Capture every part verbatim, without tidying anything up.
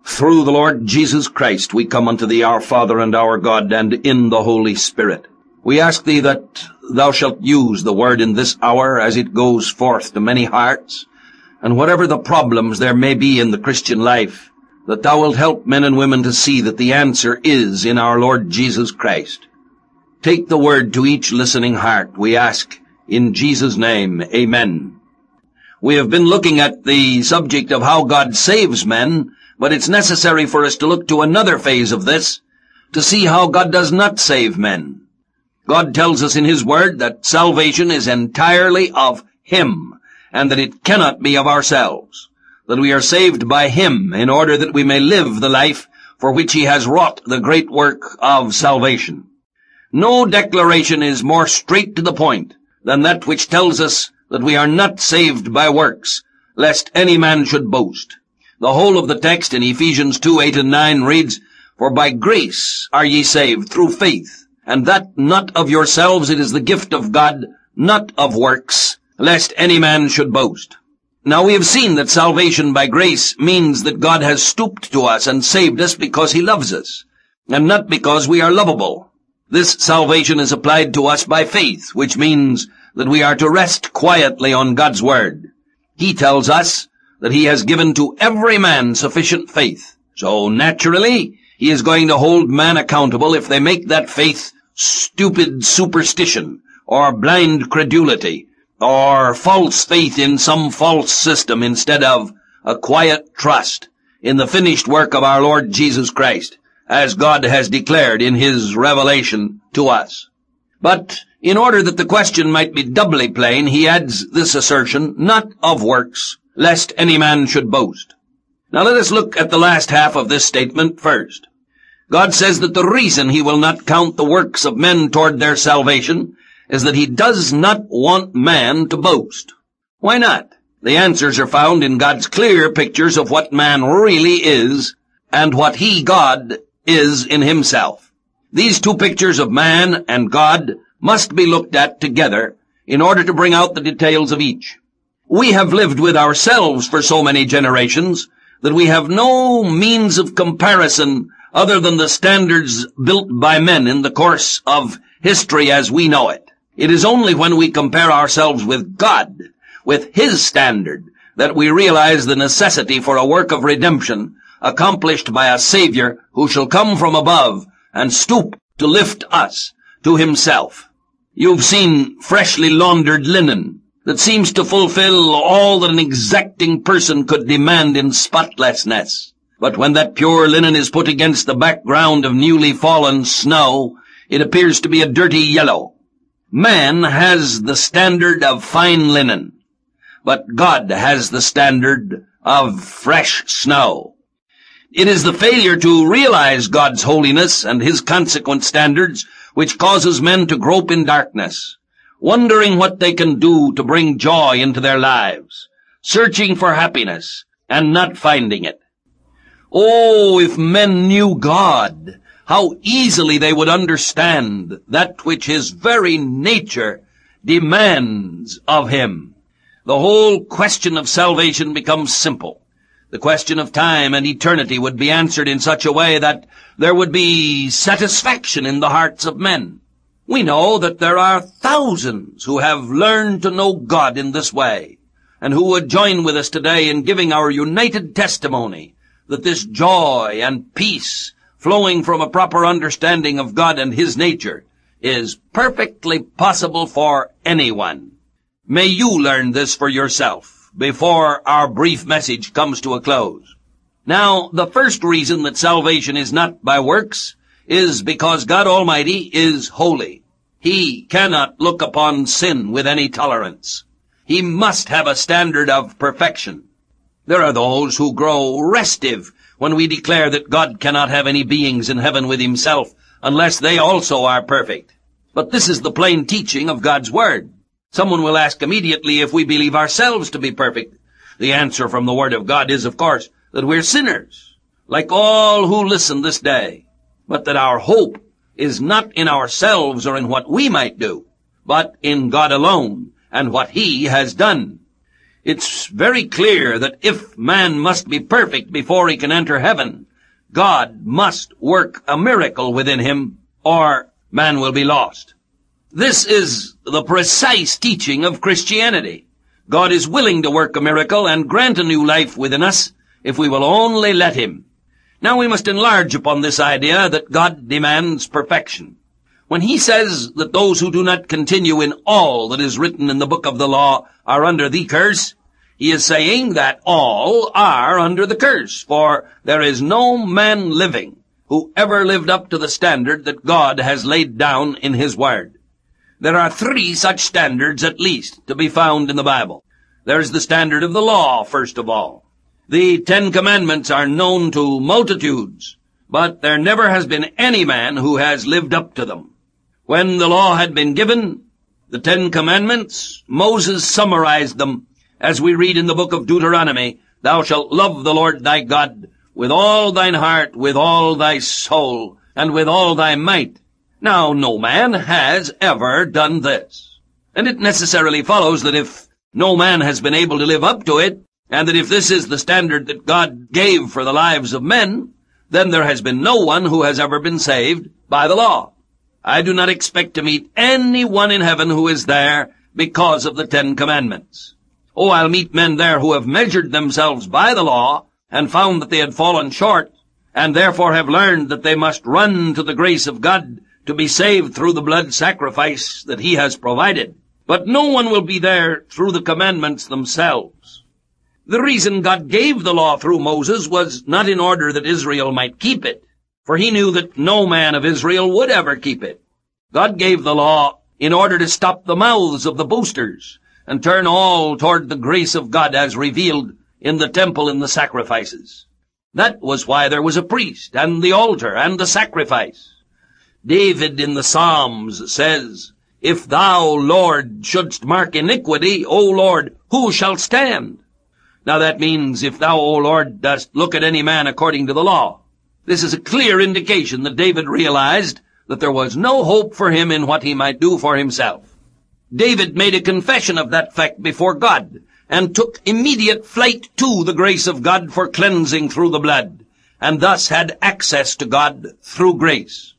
Through the Lord Jesus Christ we come unto thee, our Father and our God, and in the Holy Spirit. We ask thee that thou shalt use the word in this hour as it goes forth to many hearts, and whatever the problems there may be in the Christian life, that thou wilt help men and women to see that the answer is in our Lord Jesus Christ. Take the word to each listening heart, we ask, in Jesus' name, amen. We have been looking at the subject of how God saves men, but it's necessary for us to look to another phase of this, to see how God does not save men. God tells us in His Word that salvation is entirely of Him, and that it cannot be of ourselves, that we are saved by Him in order that we may live the life for which He has wrought the great work of salvation. No declaration is more straight to the point than that which tells us that we are not saved by works, lest any man should boast. The whole of the text in Ephesians two, eight and nine reads, For by grace are ye saved through faith, and that not of yourselves, it is the gift of God, not of works, lest any man should boast. Now we have seen that salvation by grace means that God has stooped to us and saved us because He loves us, and not because we are lovable. This salvation is applied to us by faith, which means that we are to rest quietly on God's Word. He tells us that He has given to every man sufficient faith. So naturally, He is going to hold man accountable if they make that faith stupid superstition, or blind credulity, or false faith in some false system instead of a quiet trust in the finished work of our Lord Jesus Christ, as God has declared in His revelation to us. But in order that the question might be doubly plain, He adds this assertion, not of works, lest any man should boast. Now let us look at the last half of this statement first. God says that the reason He will not count the works of men toward their salvation is that He does not want man to boast. Why not? The answers are found in God's clear pictures of what man really is and what He, God, is in Himself. These two pictures of man and God must be looked at together in order to bring out the details of each. We have lived with ourselves for so many generations that we have no means of comparison other than the standards built by men in the course of history as we know it. It is only when we compare ourselves with God, with His standard, that we realize the necessity for a work of redemption accomplished by a Savior who shall come from above and stoop to lift us to Himself. You've seen freshly laundered linen that seems to fulfill all that an exacting person could demand in spotlessness. But when that pure linen is put against the background of newly fallen snow, it appears to be a dirty yellow. Man has the standard of fine linen, but God has the standard of fresh snow. It is the failure to realize God's holiness and His consequent standards which causes men to grope in darkness, wondering what they can do to bring joy into their lives, searching for happiness and not finding it. Oh, if men knew God, how easily they would understand that which His very nature demands of Him. The whole question of salvation becomes simple. The question of time and eternity would be answered in such a way that there would be satisfaction in the hearts of men. We know that there are thousands who have learned to know God in this way, and who would join with us today in giving our united testimony that this joy and peace flowing from a proper understanding of God and His nature is perfectly possible for anyone. May you learn this for yourself before our brief message comes to a close. Now, the first reason that salvation is not by works is because God Almighty is holy. He cannot look upon sin with any tolerance. He must have a standard of perfection. There are those who grow restive when we declare that God cannot have any beings in heaven with Himself unless they also are perfect. But this is the plain teaching of God's Word. Someone will ask immediately if we believe ourselves to be perfect. The answer from the Word of God is, of course, that we're sinners, like all who listen this day, but that our hope is not in ourselves or in what we might do, but in God alone and what He has done. It's very clear that if man must be perfect before he can enter heaven, God must work a miracle within him, or man will be lost. This is the precise teaching of Christianity. God is willing to work a miracle and grant a new life within us if we will only let him. Now we must enlarge upon this idea that God demands perfection. When he says that those who do not continue in all that is written in the book of the law are under the curse, he is saying that all are under the curse, for there is no man living who ever lived up to the standard that God has laid down in his word. There are three such standards at least to be found in the Bible. There's the standard of the law, first of all. The Ten Commandments are known to multitudes, but there never has been any man who has lived up to them. When the law had been given, the Ten Commandments, Moses summarized them as we read in the book of Deuteronomy, "Thou shalt love the Lord thy God with all thine heart, with all thy soul, and with all thy might." Now, no man has ever done this. And it necessarily follows that if no man has been able to live up to it, and that if this is the standard that God gave for the lives of men, then there has been no one who has ever been saved by the law. I do not expect to meet anyone in heaven who is there because of the Ten Commandments. Oh, I'll meet men there who have measured themselves by the law and found that they had fallen short, and therefore have learned that they must run to the grace of God to be saved through the blood sacrifice that he has provided. But no one will be there through the commandments themselves. The reason God gave the law through Moses was not in order that Israel might keep it, for he knew that no man of Israel would ever keep it. God gave the law in order to stop the mouths of the boasters and turn all toward the grace of God as revealed in the temple and the sacrifices. That was why there was a priest and the altar and the sacrifice. David in the Psalms says, "If thou, Lord, shouldst mark iniquity, O Lord, who shall stand?" Now that means, if thou, O Lord, dost look at any man according to the law. This is a clear indication that David realized that there was no hope for him in what he might do for himself. David made a confession of that fact before God, and took immediate flight to the grace of God for cleansing through the blood, and thus had access to God through grace.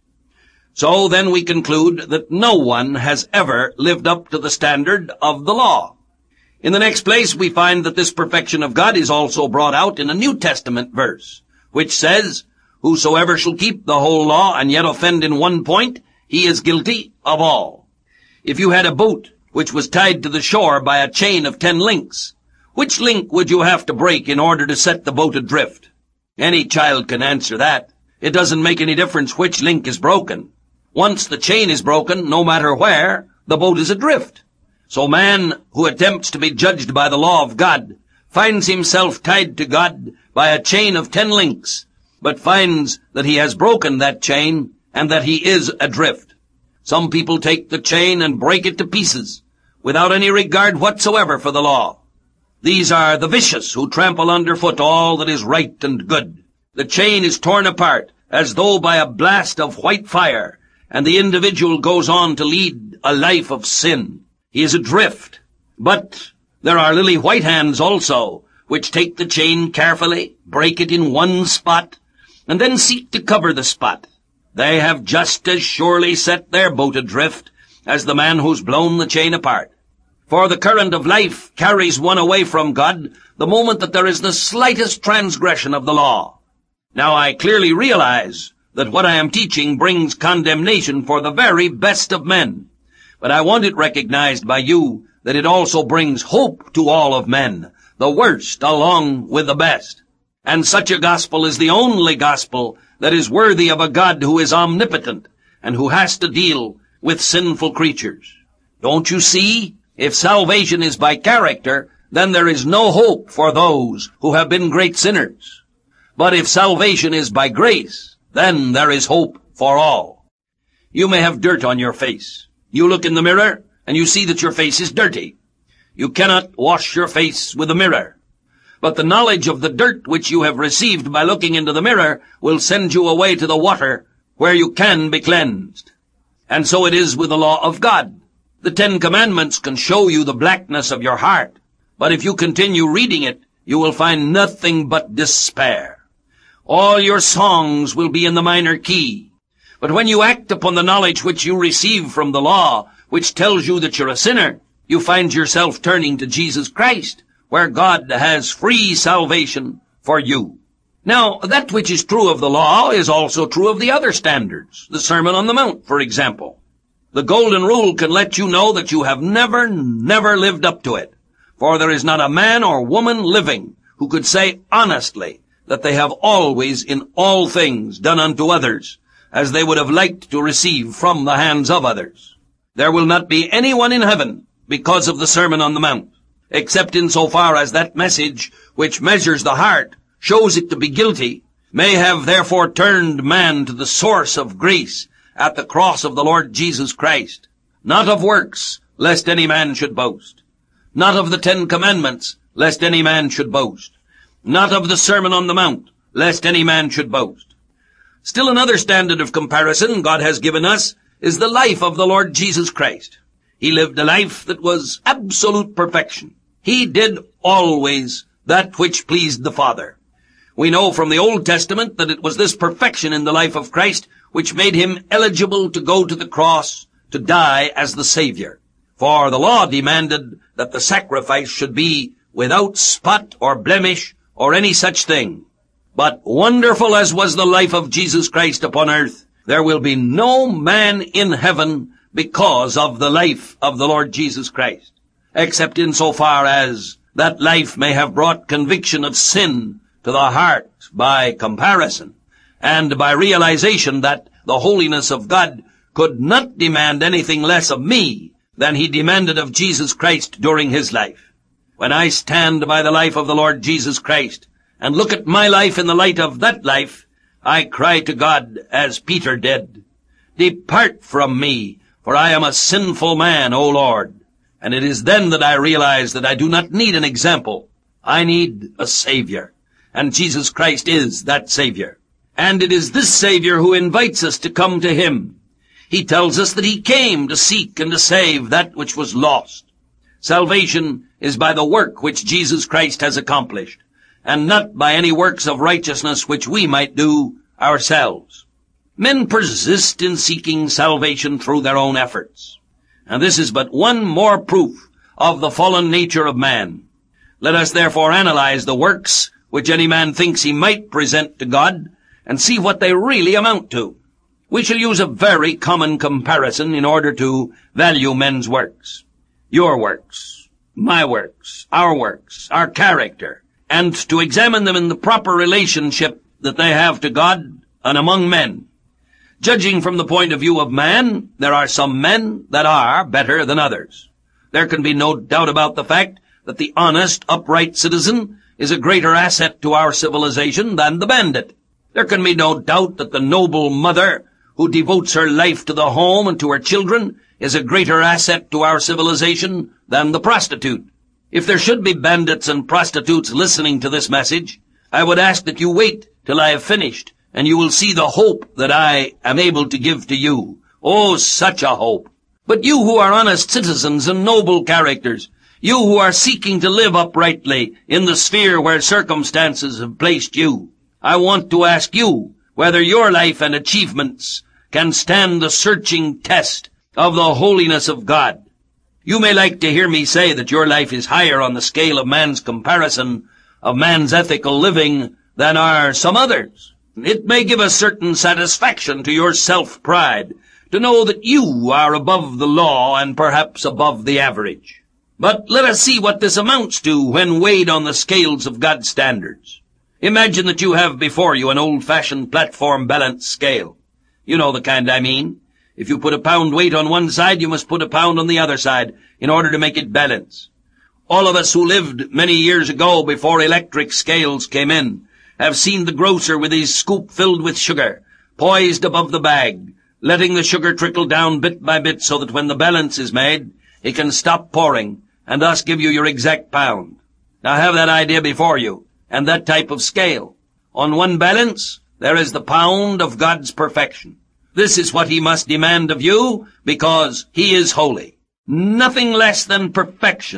So then we conclude that no one has ever lived up to the standard of the law. In the next place, we find that this perfection of God is also brought out in a New Testament verse, which says, "Whosoever shall keep the whole law and yet offend in one point, he is guilty of all." If you had a boat which was tied to the shore by a chain of ten links, which link would you have to break in order to set the boat adrift? Any child can answer that. It doesn't make any difference which link is broken. Once the chain is broken, no matter where, the boat is adrift. So man who attempts to be judged by the law of God finds himself tied to God by a chain of ten links, but finds that he has broken that chain and that he is adrift. Some people take the chain and break it to pieces without any regard whatsoever for the law. These are the vicious who trample underfoot all that is right and good. The chain is torn apart as though by a blast of white fire, and the individual goes on to lead a life of sin. He is adrift. But there are lily white hands also, which take the chain carefully, break it in one spot, and then seek to cover the spot. They have just as surely set their boat adrift as the man who's blown the chain apart. For the current of life carries one away from God the moment that there is the slightest transgression of the law. Now I clearly realize that what I am teaching brings condemnation for the very best of men. But I want it recognized by you that it also brings hope to all of men, the worst along with the best. And such a gospel is the only gospel that is worthy of a God who is omnipotent and who has to deal with sinful creatures. Don't you see? If salvation is by character, then there is no hope for those who have been great sinners. But if salvation is by grace, then there is hope for all. You may have dirt on your face. You look in the mirror, and you see that your face is dirty. You cannot wash your face with a mirror. But the knowledge of the dirt which you have received by looking into the mirror will send you away to the water where you can be cleansed. And so it is with the law of God. The Ten Commandments can show you the blackness of your heart, But if you continue reading it, you will find nothing but despair. All your songs will be in the minor key. But when you act upon the knowledge which you receive from the law, which tells you that you're a sinner, you find yourself turning to Jesus Christ, where God has free salvation for you. Now, that which is true of the law is also true of the other standards. The Sermon on the Mount, for example. The Golden Rule can let you know that you have never, never lived up to it. For there is not a man or woman living who could say honestly that they have always in all things done unto others as they would have liked to receive from the hands of others. There will not be anyone in heaven because of the Sermon on the Mount, except insofar as that message which measures the heart, shows it to be guilty, may have therefore turned man to the source of grace at the cross of the Lord Jesus Christ, not of works, lest any man should boast. Not of the Ten Commandments, lest any man should boast. Not of the Sermon on the Mount, lest any man should boast. Still another standard of comparison God has given us is the life of the Lord Jesus Christ. He lived a life that was absolute perfection. He did always that which pleased the Father. We know from the Old Testament that it was this perfection in the life of Christ which made him eligible to go to the cross to die as the Savior. For the law demanded that the sacrifice should be without spot or blemish or any such thing. But wonderful as was the life of Jesus Christ upon earth, there will be no man in heaven because of the life of the Lord Jesus Christ, except insofar as that life may have brought conviction of sin to the heart by comparison, and by realization that the holiness of God could not demand anything less of me than he demanded of Jesus Christ during his life. When I stand by the life of the Lord Jesus Christ and look at my life in the light of that life, I cry to God as Peter did, "Depart from me, for I am a sinful man, O Lord." And it is then that I realize that I do not need an example. I need a Savior. And Jesus Christ is that Savior. And it is this Savior who invites us to come to him. He tells us that he came to seek and to save that which was lost. Salvation is by the work which Jesus Christ has accomplished, and not by any works of righteousness which we might do ourselves. Men persist in seeking salvation through their own efforts, and this is but one more proof of the fallen nature of man. Let us therefore analyze the works which any man thinks he might present to God, and see what they really amount to. We shall use a very common comparison in order to value men's works. Your works, my works, our works, our character, and to examine them in the proper relationship that they have to God and among men. Judging from the point of view of man, there are some men that are better than others. There can be no doubt about the fact that the honest, upright citizen is a greater asset to our civilization than the bandit. There can be no doubt that the noble mother who devotes her life to the home and to her children is a greater asset to our civilization than the prostitute. If there should be bandits and prostitutes listening to this message, I would ask that you wait till I have finished, and you will see the hope that I am able to give to you. Oh, such a hope! But you who are honest citizens and noble characters, you who are seeking to live uprightly in the sphere where circumstances have placed you, I want to ask you whether your life and achievements can stand the searching test of the holiness of God. You may like to hear me say that your life is higher on the scale of man's comparison of man's ethical living than are some others. It may give a certain satisfaction to your self-pride to know that you are above the law and perhaps above the average. But let us see what this amounts to when weighed on the scales of God's standards. Imagine that you have before you an old-fashioned platform balance scale. You know the kind I mean. If you put a pound weight on one side, you must put a pound on the other side in order to make it balance. All of us who lived many years ago before electric scales came in have seen the grocer with his scoop filled with sugar, poised above the bag, letting the sugar trickle down bit by bit so that when the balance is made, he can stop pouring and thus give you your exact pound. Now have that idea before you, and that type of scale. On one balance, there is the pound of God's perfection. This is what he must demand of you, because he is holy. Nothing less than perfection,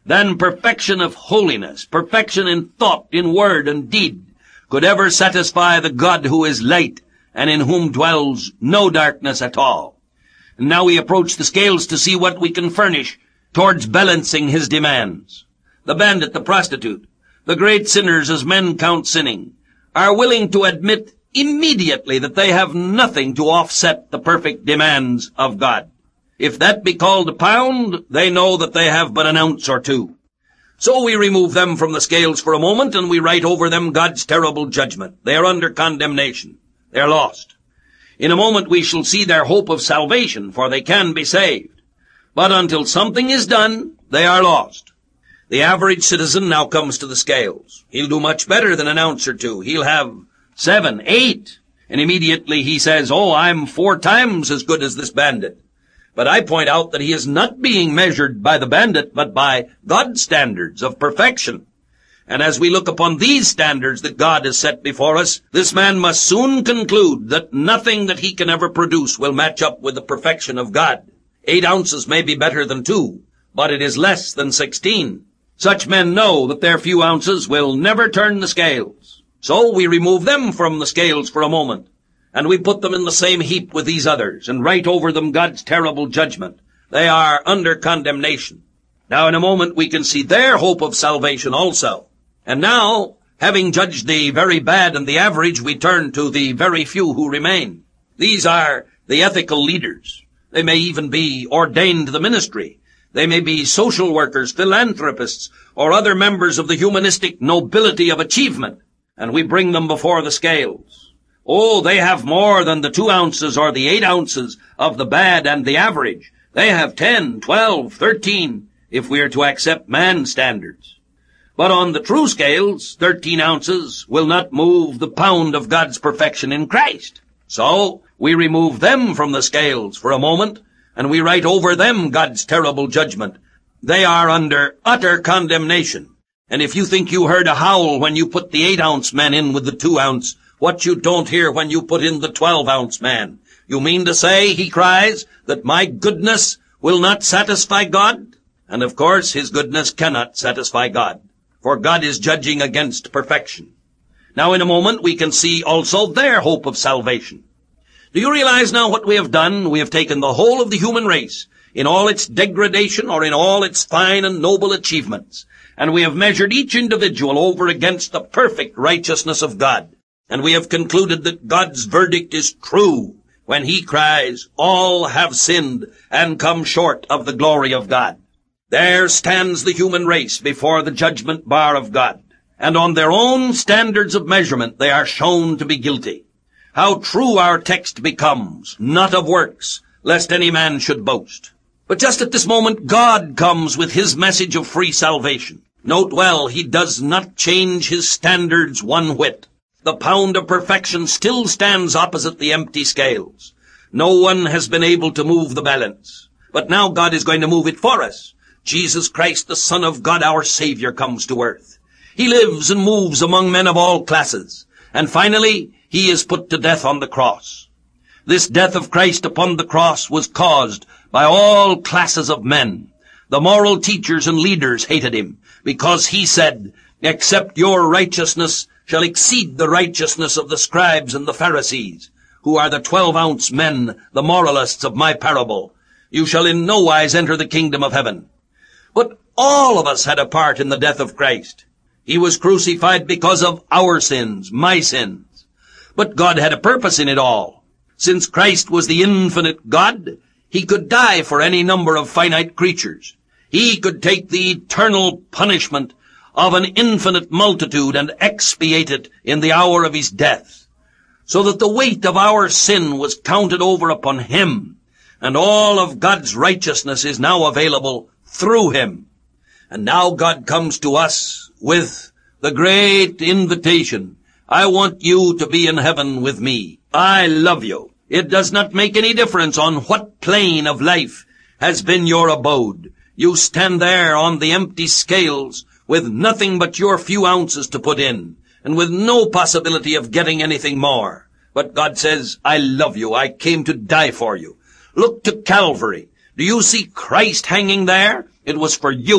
than perfection of holiness, perfection in thought, in word, and deed, could ever satisfy the God who is light, and in whom dwells no darkness at all. And now we approach the scales to see what we can furnish towards balancing his demands. The bandit, the prostitute, the great sinners as men count sinning, are willing to admit immediately that they have nothing to offset the perfect demands of God. If that be called a pound, they know that they have but an ounce or two. So we remove them from the scales for a moment, and we write over them God's terrible judgment. They are under condemnation. They are lost. In a moment we shall see their hope of salvation, for they can be saved. But until something is done, they are lost. The average citizen now comes to the scales. He'll do much better than an ounce or two. He'll have seven, eight, and immediately he says, oh, I'm four times as good as this bandit. But I point out that he is not being measured by the bandit, but by God's standards of perfection. And as we look upon these standards that God has set before us, this man must soon conclude that nothing that he can ever produce will match up with the perfection of God. Eight ounces may be better than two, but it is less than sixteen. Such men know that their few ounces will never turn the scales. So we remove them from the scales for a moment, and we put them in the same heap with these others, and write over them God's terrible judgment. They are under condemnation. Now in a moment we can see their hope of salvation also. And now, having judged the very bad and the average, we turn to the very few who remain. These are the ethical leaders. They may even be ordained to the ministry. They may be social workers, philanthropists, or other members of the humanistic nobility of achievement. And we bring them before the scales. Oh, they have more than the two ounces or the eight ounces of the bad and the average. They have ten, twelve, thirteen, if we are to accept man's standards. But on the true scales, thirteen ounces will not move the pound of God's perfection in Christ. So we remove them from the scales for a moment, and we write over them God's terrible judgment. They are under utter condemnation. And if you think you heard a howl when you put the eight-ounce man in with the two-ounce, what you don't hear when you put in the twelve-ounce man. You mean to say, he cries, that my goodness will not satisfy God? And of course, his goodness cannot satisfy God, for God is judging against perfection. Now in a moment we can see also their hope of salvation. Do you realize now what we have done? We have taken the whole of the human race, in all its degradation or in all its fine and noble achievements, and we have measured each individual over against the perfect righteousness of God. And we have concluded that God's verdict is true when he cries, all have sinned and come short of the glory of God. There stands the human race before the judgment bar of God, and on their own standards of measurement they are shown to be guilty. How true our text becomes, not of works, lest any man should boast. But just at this moment God comes with his message of free salvation. Note well, he does not change his standards one whit. The pound of perfection still stands opposite the empty scales. No one has been able to move the balance. But now God is going to move it for us. Jesus Christ, the Son of God, our Savior, comes to earth. He lives and moves among men of all classes. And finally, he is put to death on the cross. This death of Christ upon the cross was caused by all classes of men. The moral teachers and leaders hated him because he said, except your righteousness shall exceed the righteousness of the scribes and the Pharisees, who are the twelve-ounce men, the moralists of my parable, you shall in no wise enter the kingdom of heaven. But all of us had a part in the death of Christ. He was crucified because of our sins, my sins. But God had a purpose in it all. Since Christ was the infinite God, he could die for any number of finite creatures. He could take the eternal punishment of an infinite multitude and expiate it in the hour of his death, so that the weight of our sin was counted over upon him, and all of God's righteousness is now available through him. And now God comes to us with the great invitation, I want you to be in heaven with me. I love you. It does not make any difference on what plane of life has been your abode. You stand there on the empty scales with nothing but your few ounces to put in, and with no possibility of getting anything more. But God says, I love you. I came to die for you. Look to Calvary. Do you see Christ hanging there? It was for you.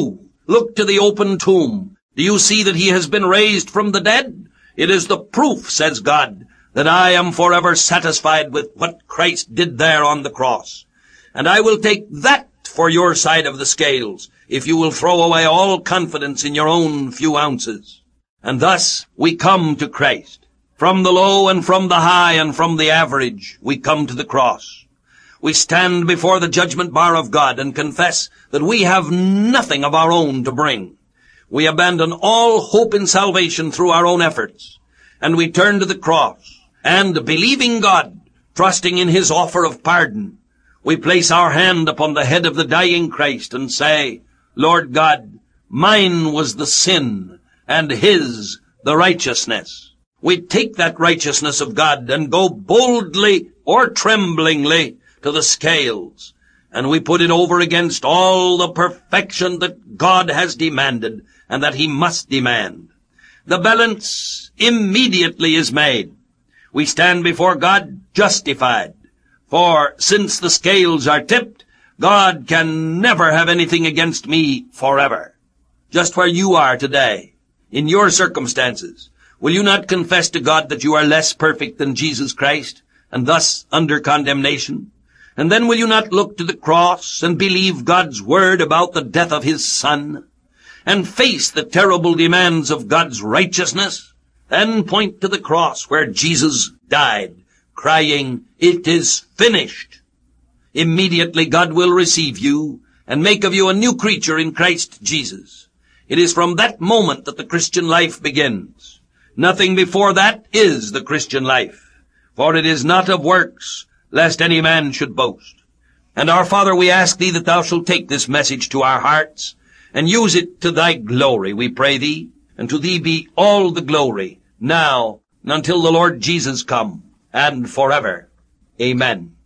Look to the open tomb. Do you see that he has been raised from the dead? It is the proof, says God, that I am forever satisfied with what Christ did there on the cross. And I will take that for your side of the scales, if you will throw away all confidence in your own few ounces. And thus we come to Christ. From the low and from the high and from the average, we come to the cross. We stand before the judgment bar of God and confess that we have nothing of our own to bring. We abandon all hope in salvation through our own efforts, and we turn to the cross, and believing God, trusting in his offer of pardon, we place our hand upon the head of the dying Christ and say, Lord God, mine was the sin, and his the righteousness. We take that righteousness of God and go boldly or tremblingly to the scales, and we put it over against all the perfection that God has demanded and that he must demand. The balance immediately is made. We stand before God justified, for since the scales are tipped, God can never have anything against me forever. Just where you are today, in your circumstances, will you not confess to God that you are less perfect than Jesus Christ, and thus under condemnation? And then will you not look to the cross and believe God's word about the death of his Son, and face the terrible demands of God's righteousness? Then point to the cross where Jesus died, crying, "It is finished." Immediately God will receive you and make of you a new creature in Christ Jesus. It is from that moment that the Christian life begins. Nothing before that is the Christian life, for it is not of works, lest any man should boast. And our Father, we ask thee that thou shalt take this message to our hearts and use it to thy glory, we pray thee, and to thee be all the glory, now and until the Lord Jesus come, and forever. Amen.